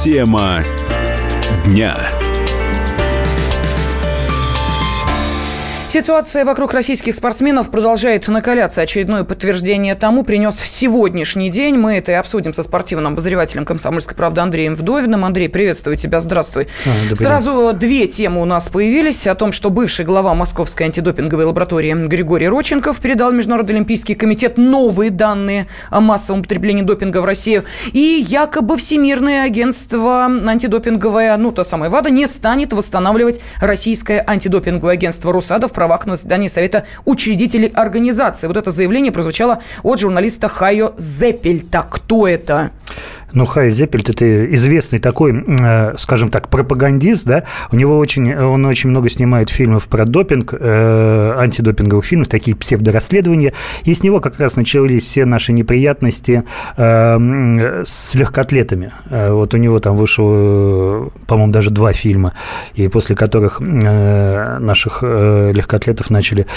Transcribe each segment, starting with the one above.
Тема дня. Ситуация вокруг российских спортсменов продолжает накаляться. Очередное подтверждение тому принес сегодняшний день. Мы это и обсудим со спортивным обозревателем «Комсомольской правды» Андреем Вдовиным. Андрей, приветствую тебя, здравствуй. Сразу две темы у нас появились. О том, что бывший глава Московской антидопинговой лаборатории Григорий Родченков передал в Международный олимпийский комитет новые данные о массовом употреблении допинга в Россию. И якобы Всемирное агентство антидопинговое, то самое ВАДА, не станет восстанавливать российское антидопинговое агентство «Русада» в правах на заседании Совета учредителей организации. Вот это заявление прозвучало от журналиста Хайо Зеппельта. Кто это? Хайо Зеппельт – это известный такой, скажем так, пропагандист, да, он очень много снимает фильмов про допинг, антидопинговых фильмов, такие псевдорасследования, и с него как раз начались все наши неприятности с легкоатлетами. Вот у него там вышло, по-моему, даже 2 фильма, и после которых наших легкоатлетов начали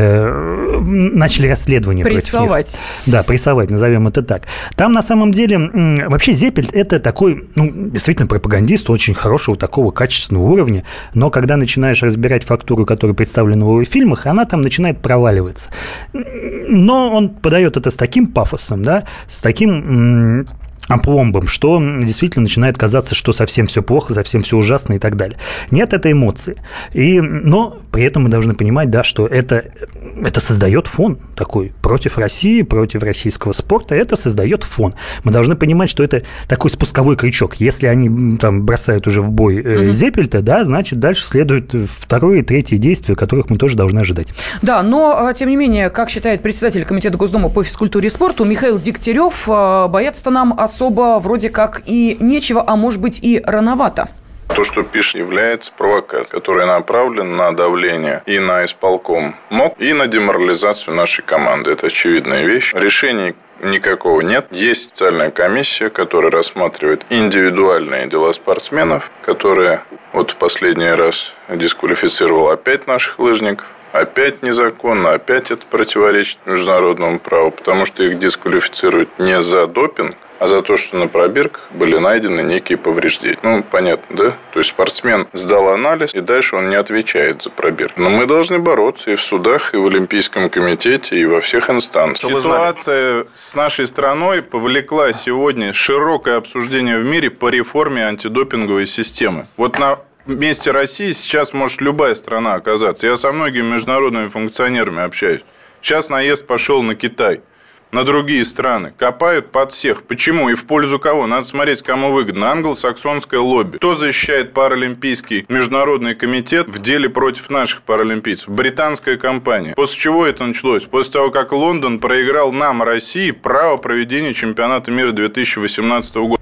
расследование. Прессовать. Да, прессовать, назовем это так. Там, на самом деле, вообще Зеппельт – это такой, действительно пропагандист, очень хорошего такого качественного уровня, но когда начинаешь разбирать фактуру, которая представлена в его фильмах, она там начинает проваливаться. Но он подает это с таким пафосом, да, с таким опломбом, что действительно начинает казаться, что совсем все плохо, совсем все ужасно и так далее. Нет, это эмоции. Но при этом мы должны понимать, да, что это создает фон такой против России, против российского спорта. Это создает фон. Мы должны понимать, что это такой спусковой крючок. Если они там бросают уже в бой Зеппельта, да, значит, дальше следует второе и третье действие, которых мы тоже должны ожидать. Да, но, тем не менее, как считает председатель Комитета Госдумы по физкультуре и спорту Михаил Дегтярев, бояться-то нам особо вроде как и нечего, а может быть и рановато. То, что пишет, является провокацией, которая направлена на давление и на исполком МОК, и на деморализацию нашей команды. Это очевидная вещь. Решений никакого нет. Есть специальная комиссия, которая рассматривает индивидуальные дела спортсменов, которая в последний раз дисквалифицировала опять наших лыжников. Опять незаконно, опять это противоречит международному праву, потому что их дисквалифицируют не за допинг, а за то, что на пробирках были найдены некие повреждения. Понятно, да? То есть спортсмен сдал анализ, и дальше он не отвечает за пробирки. Но мы должны бороться и в судах, и в Олимпийском комитете, и во всех инстанциях. Ситуация с нашей страной повлекла сегодня широкое обсуждение в мире по реформе антидопинговой системы. На месте России сейчас может любая страна оказаться. Я со многими международными функционерами общаюсь. Сейчас наезд пошел на Китай, на другие страны. Копают под всех. Почему и в пользу кого? Надо смотреть, кому выгодно. Англосаксонское лобби. Кто защищает Паралимпийский международный комитет в деле против наших паралимпийцев? Британская компания. После чего это началось? После того, как Лондон проиграл нам, России, право проведения чемпионата мира 2018 года.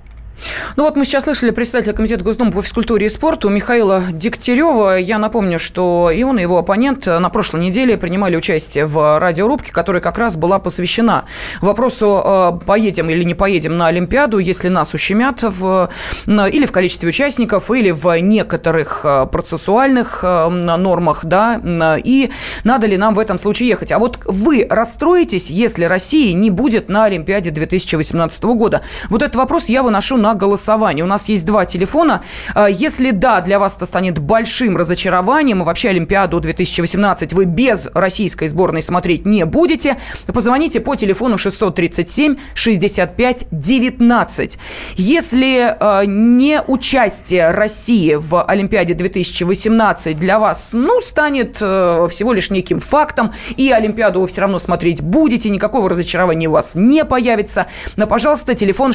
Мы сейчас слышали председателя Комитета Госдумы по физкультуре и спорту Михаила Дегтярева. Я напомню, что и он, и его оппонент на прошлой неделе принимали участие в радиорубке, которая как раз была посвящена вопросу, поедем или не поедем на Олимпиаду, если нас ущемят или в количестве участников, или в некоторых процессуальных нормах, да, и надо ли нам в этом случае ехать. А вы расстроитесь, если России не будет на Олимпиаде 2018 года? Этот вопрос я выношу на голосование. У нас есть 2 телефона. Если да, для вас это станет большим разочарованием, и вообще Олимпиаду 2018 вы без российской сборной смотреть не будете, позвоните по телефону 637-65-19. Если не участие России в Олимпиаде 2018 для вас, станет всего лишь неким фактом, и Олимпиаду вы все равно смотреть будете, никакого разочарования у вас не появится, но, пожалуйста, телефон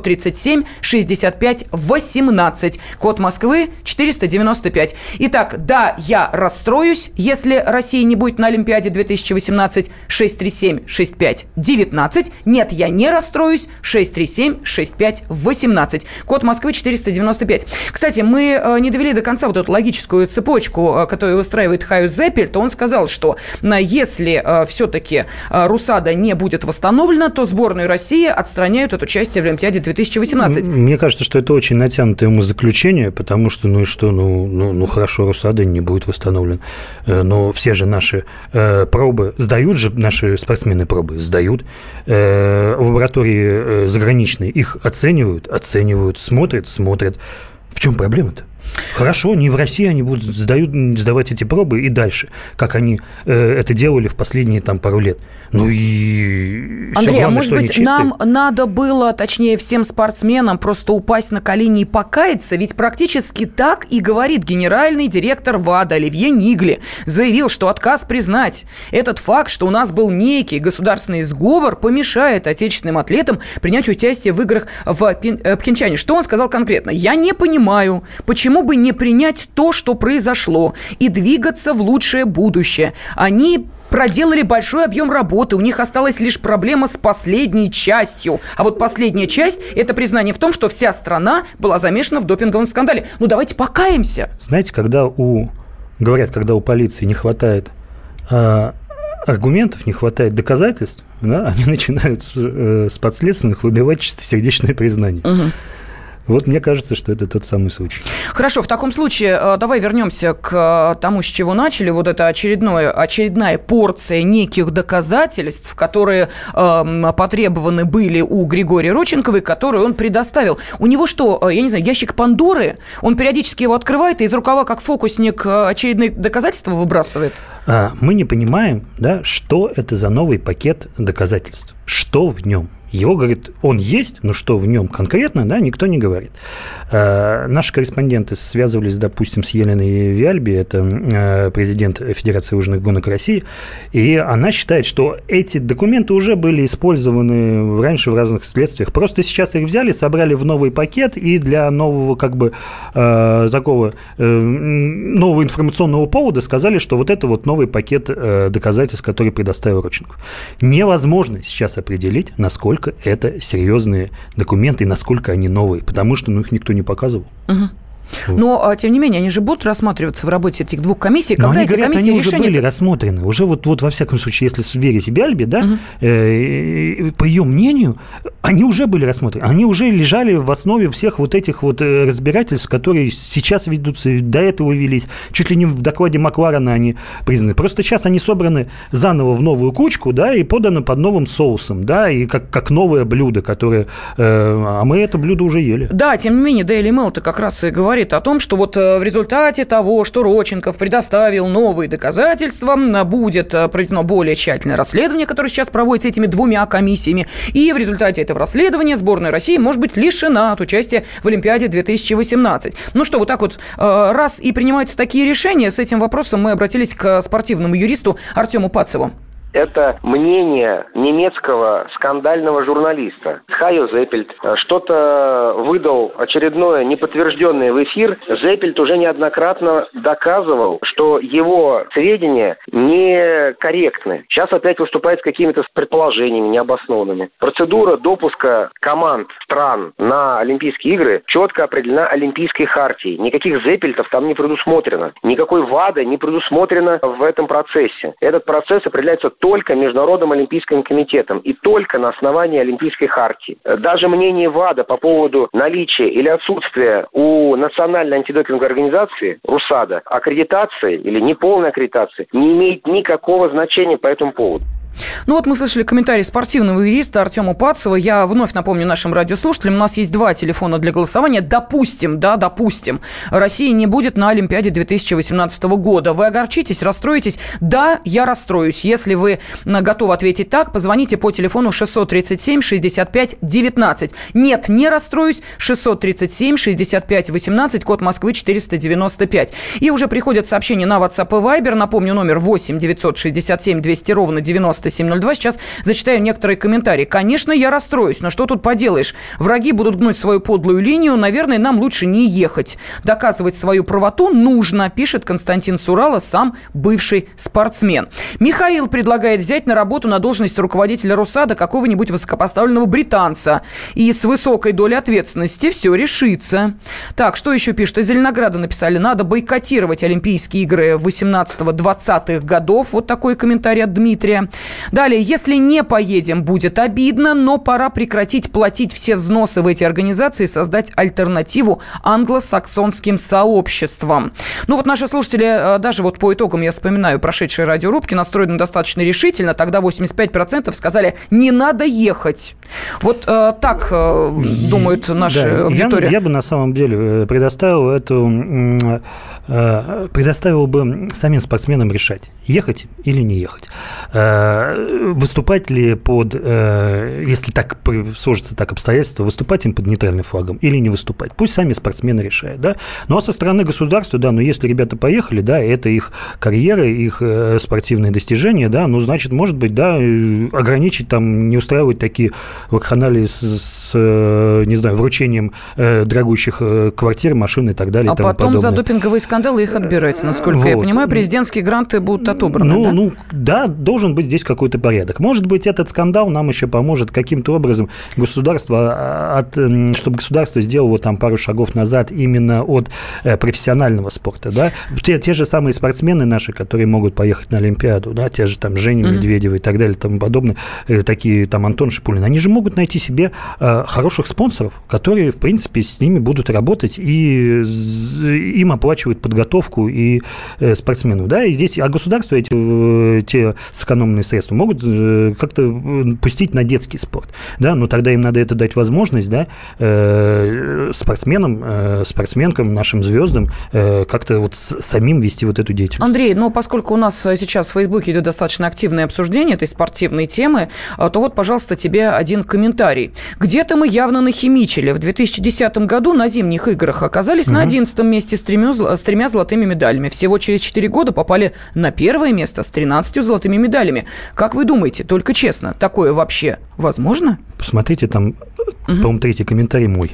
637-65-18, код Москвы 495. Итак, да, я расстроюсь, если Россия не будет на Олимпиаде 2018, 637-65-19. Нет, я не расстроюсь, 637-65-18, код Москвы 495. Кстати, мы не довели до конца эту логическую цепочку, которую выстраивает Хайо Зеппельт. Он сказал, что если все-таки Русада не будет восстановлена, то сборную России отстраняют от участия в Олимпиаде 2018. Мне кажется, кажется, что это очень натянутое умозаключение, потому что, хорошо, Русада не будет восстановлен, но все же наши пробы сдают же, наши спортсмены пробы сдают, в лаборатории заграничной их оценивают, смотрят. В чем проблема-то? Хорошо, не в России они будут сдавать эти пробы и дальше, как они это делали в последние пару лет. Андрей, главное, может быть, нам надо было, точнее, всем спортсменам просто упасть на колени и покаяться? Ведь практически так и говорит генеральный директор ВАДА Оливье Нигли. Заявил, что отказ признать этот факт, что у нас был некий государственный сговор, помешает отечественным атлетам принять участие в играх в Пхенчхане. Что он сказал конкретно? Я не понимаю, почему бы не принять то, что произошло, и двигаться в лучшее будущее. Они проделали большой объем работы, у них осталась лишь проблема с последней частью. А вот последняя часть – это признание в том, что вся страна была замешана в допинговом скандале. Давайте покаемся. Знаете, когда у полиции не хватает аргументов, не хватает доказательств, они начинают с подследственных выбивать чистосердечное признание. Угу. Вот мне кажется, что это тот самый случай. Хорошо, в таком случае давай вернемся к тому, с чего начали. Вот это очередная порция неких доказательств, которые потребованы были у Григория Родченкова, и которые он предоставил. У него что, я не знаю, ящик Пандоры? Он периодически его открывает и из рукава, как фокусник, очередные доказательства выбрасывает? Мы не понимаем, что это за новый пакет доказательств. Что в нем? Его, говорит, он есть, но что в нем конкретно, никто не говорит. Наши корреспонденты связывались, допустим, с Еленой Виальби, это президент Федерации лыжных гонок России, и она считает, что эти документы уже были использованы раньше в разных следствиях. Просто сейчас их взяли, собрали в новый пакет, и для нового, такого нового информационного повода сказали, что вот это вот новый пакет доказательств, который предоставил Родченков. Невозможно сейчас определить, насколько это серьезные документы и насколько они новые, потому что их никто не показывал. Угу. Но, тем не менее, они же будут рассматриваться в работе этих двух комиссий. Но они говорят, они уже были рассмотрены. Уже вот во всяком случае, если верить Виальби, по ее мнению, они уже были рассмотрены. Они уже лежали в основе всех вот этих вот разбирательств, которые сейчас ведутся, до этого велись. Чуть ли не в докладе Макларена они признаны. Просто сейчас они собраны заново в новую кучку, и поданы под новым соусом, и как новое блюдо, которое... А мы это блюдо уже ели. Да, тем не менее, Daily Mail-то как раз и говорит о том, что вот в результате того, что Родченков предоставил новые доказательства, будет проведено более тщательное расследование, которое сейчас проводится этими двумя комиссиями, и в результате этого расследования сборная России может быть лишена от участия в Олимпиаде 2018. Вот так вот, раз и принимаются такие решения, с этим вопросом мы обратились к спортивному юристу Артему Пацеву. Это мнение немецкого скандального журналиста. Хайо Зеппельд что-то выдал очередное неподтвержденное в эфир. Зеппельд уже неоднократно доказывал, что его сведения некорректны. Сейчас опять выступает с какими-то предположениями необоснованными. Процедура допуска команд стран на Олимпийские игры четко определена Олимпийской хартией. Никаких Зеппельдов там не предусмотрено. Никакой ВАДА не предусмотрено в этом процессе. Этот процесс определяется только Международным Олимпийским комитетом и только на основании Олимпийской хартии. Даже мнение ВАДА по поводу наличия или отсутствия у Национальной антидопинговой организации, РУСАДА, аккредитации или неполной аккредитации не имеет никакого значения по этому поводу. Мы слышали комментарий спортивного юриста Артема Пацева. Я вновь напомню нашим радиослушателям, у нас есть 2 телефона для голосования. Допустим, Россия не будет на Олимпиаде 2018 года. Вы огорчитесь, расстроитесь? Да, я расстроюсь. Если вы готовы ответить так, позвоните по телефону 637-65-19. Нет, не расстроюсь. 637-65-18, код Москвы 495. И уже приходят сообщения на WhatsApp и Viber. Напомню, номер 8-967-200-97-02. Сейчас зачитаю некоторые комментарии. Конечно, я расстроюсь, но что тут поделаешь? Враги будут гнуть свою подлую линию. Наверное, нам лучше не ехать. Доказывать свою правоту нужно, пишет Константин Сурало, сам бывший спортсмен. Михаил предлагает взять на работу на должность руководителя РУСАДА какого-нибудь высокопоставленного британца. И с высокой долей ответственности все решится. Так, что еще пишут? Из Зеленограда написали, надо бойкотировать Олимпийские игры 18-20-х годов. Вот такой комментарий от Дмитрия. Далее, если не поедем, будет обидно, но пора прекратить платить все взносы в эти организации и создать альтернативу англосаксонским сообществам. Ну вот наши слушатели, даже вот по итогам, я вспоминаю прошедшие радиорубки, настроены достаточно решительно. Тогда 85% сказали, не надо ехать. Вот так думают наши аудитории. Я бы на самом деле предоставил бы самим спортсменам решать, ехать или не ехать. Выступать ли если так сложится так обстоятельства, выступать им под нейтральным флагом или не выступать. Пусть сами спортсмены решают, да. Ну, а со стороны государства, да, если ребята поехали, да, это их карьера, их спортивные достижения, да, значит, может быть, да, ограничить там, не устраивать такие вакханалии не знаю, вручением дорогущих квартир, машин и так далее. А потом подобное. За допинговые скандалы их отбирают, насколько я понимаю, президентские гранты будут отобраны, да, должен быть здесь какой-то порядок. Может быть, этот скандал нам еще поможет каким-то образом чтобы государство сделало там пару шагов назад именно от профессионального спорта, да. Те же самые спортсмены наши, которые могут поехать на Олимпиаду, да, те же там Женя Медведева и так далее, тому подобное, такие там Антон Шипулин, они же могут найти себе хороших спонсоров, которые, в принципе, с ними будут работать и им оплачивают подготовку и спортсменов, да, и здесь, государство те сэкономленные средства могут как-то пустить на детский спорт, да, но тогда им надо это дать возможность, да, спортсменам, спортсменкам, нашим звездам как-то вот самим вести вот эту деятельность. Андрей, поскольку у нас сейчас в Фейсбуке идет достаточно активное обсуждение этой спортивной темы, то вот, пожалуйста, тебе один комментарий. Где-то мы явно нахимичили. В 2010 году на зимних играх оказались на 11 месте с тремя золотыми медалями. Всего через 4 года попали на первое место с 13 золотыми медалями. Как вы думаете, только честно, такое вообще возможно? Посмотрите, там, по-моему, третий комментарий мой.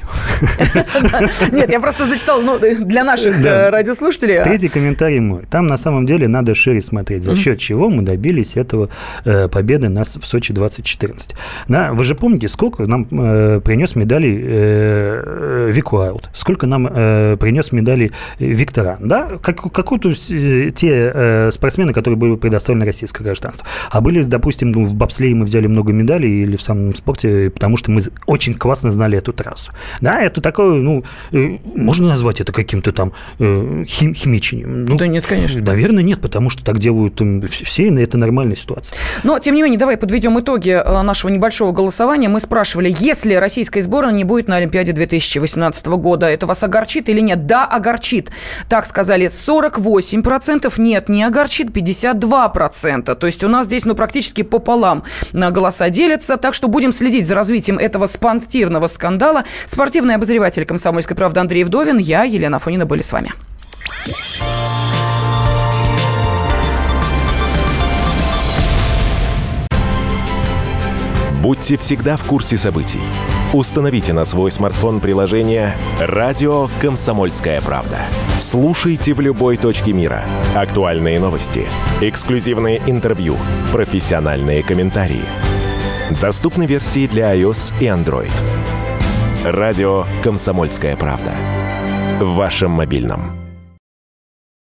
Нет, я просто зачитал для наших радиослушателей. Третий комментарий мой. Там, на самом деле, надо шире смотреть, за счет чего мы добились этого победы нас в Сочи 2014. Да, вы же помните, сколько нам принес медалей Викуаут, сколько нам принес медалей Викторан, да? Какую-то те спортсмены, которые были предоставлены российское гражданство. А были, допустим, в бобслее мы взяли много медалей или в самом спорте, потому что мы очень классно знали эту трассу. Да, это такое, можно назвать это каким-то там химичением? Да нет, конечно. Наверное, нет, потому что так делают все, и это нормальная ситуация. Но, тем не менее, давай подведем итоги нашего небольшого голосования. Мы спрашивали, если российская сборная не будет на Олимпиаде 2018 года, это вас огорчит или нет? Да, огорчит. Так сказали 48%, нет, не огорчит 52%. То есть у нас здесь, практически пополам голоса делятся, так что будем следить за развитием этого спортивного скандала. Спортивный обозреватель «Комсомольской правды» Андрей Вдовин, я, Елена Афонина, были с вами. Будьте всегда в курсе событий. Установите на свой смартфон приложение «Радио Комсомольская правда». Слушайте в любой точке мира. Актуальные новости, эксклюзивные интервью, профессиональные комментарии. Доступны версии для iOS и Android. «Радио Комсомольская правда». В вашем мобильном.